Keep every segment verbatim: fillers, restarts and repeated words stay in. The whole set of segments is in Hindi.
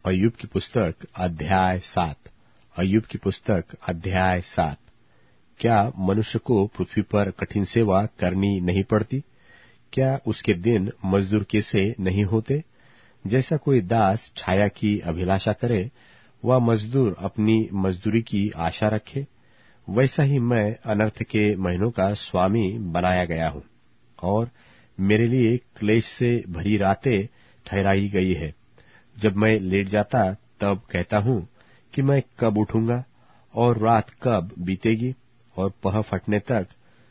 अय्यूब की पुस्तक अध्याय सात। अय्यूब की पुस्तक अध्याय सात। क्या मनुष्य को पृथ्वी पर कठिन सेवा करनी नहीं पड़ती? क्या उसके दिन मजदूर के से नहीं होते? जैसा कोई दास छाया की अभिलाषा करे, वह मजदूर अपनी मजदूरी की आशा रखे, वैसा ही मैं अनर्थ के महीनों का स्वामी बनाया गया हूँ, और मेरे लिए क्लेश से भरी रातें ठहराई गई है। जब मैं लेट जाता तब कहता हूँ कि मैं कब उठूंगा और रात कब बीतेगी, और पह फटने तक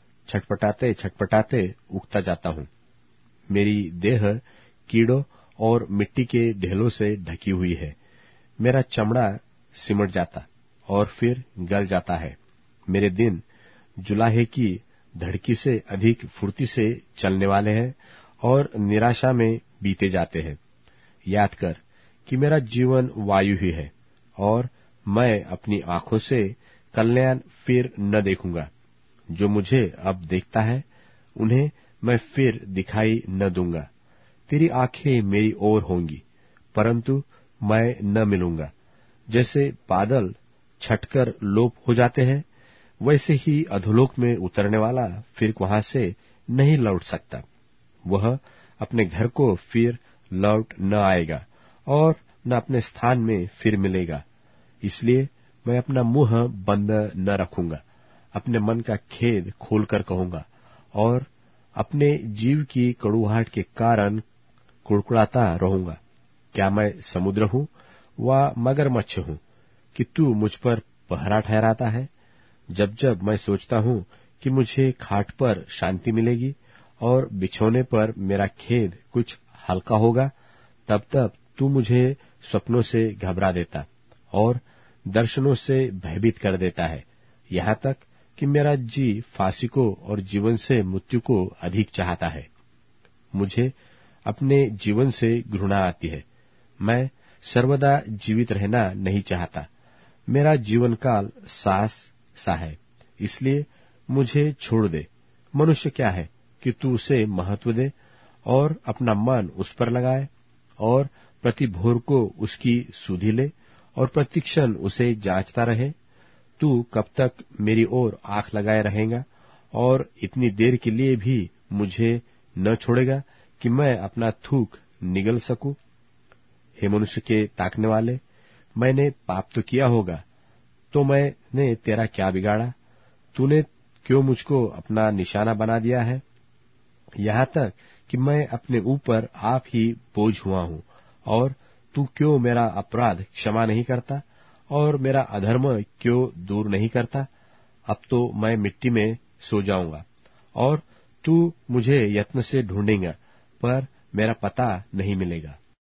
छटपटाते छटपटाते उगता जाता हूँ। मेरी देह कीड़ों और मिट्टी के ढेलों से ढकी हुई है। मेरा चमड़ा सिमट जाता और फिर गल जाता है। मेरे दिन जुलाहे की धड़की से अधिक फुर्ती से चलने वाले हैं और निराशा में बीते जाते हैं। याद कर कि मेरा जीवन वायु ही है, और मैं अपनी आंखों से कल्याण फिर न देखूंगा। जो मुझे अब देखता है, उन्हें मैं फिर दिखाई न दूंगा। तेरी आंखें मेरी ओर होंगी, परंतु मैं न मिलूंगा। जैसे बादल छटकर लोप हो जाते हैं, वैसे ही अधोलोक में उतरने वाला फिर वहां से नहीं लौट सकता। वह अपने घर को फिर लौट न आएगा और न अपने स्थान में फिर मिलेगा। इसलिए मैं अपना मुंह बंद न रखूंगा, अपने मन का खेद खोलकर कहूंगा, और अपने जीव की कड़ुहाट के कारण कुड़कुड़ाता रहूंगा। क्या मैं समुद्र हूं व मगरमच्छ हूं कि तू मुझ पर पहरा ठहराता है? जब जब मैं सोचता हूं कि मुझे खाट पर शांति मिलेगी और बिछौने पर मेरा खेद कुछ हल्का होगा, तब तब तू मुझे स्वप्नों से घबरा देता और दर्शनों से भयभीत कर देता है, यहाँ तक कि मेरा जी फांसी को और जीवन से मृत्यु को अधिक चाहता है। मुझे अपने जीवन से घृणा आती है। मैं सर्वदा जीवित रहना नहीं चाहता। मेरा जीवन काल सास सा है, इसलिए मुझे छोड़ दे। मनुष्य क्या है कि तू उसे महत्व दे और अपना मन उस पर लगाए, और प्रति भोर को उसकी सुधि ले और प्रतिक्षण उसे जांचता रहे। तू कब तक मेरी ओर आंख लगाए रहेगा और इतनी देर के लिए भी मुझे न छोड़ेगा कि मैं अपना थूक निगल सकूं? हे मनुष्य के ताकने वाले, मैंने पाप तो किया होगा, तो मैंने तेरा क्या बिगाड़ा? तूने क्यों मुझको अपना निशाना बना दिया है, यहाँ तक कि मैं अपने ऊपर आप ही बोझ हुआ हूँ? और तू क्यों मेरा अपराध क्षमा नहीं करता और मेरा अधर्म क्यों दूर नहीं करता? अब तो मैं मिट्टी में सो जाऊंगा, और तू मुझे यत्न से ढूंढेगा, पर मेरा पता नहीं मिलेगा।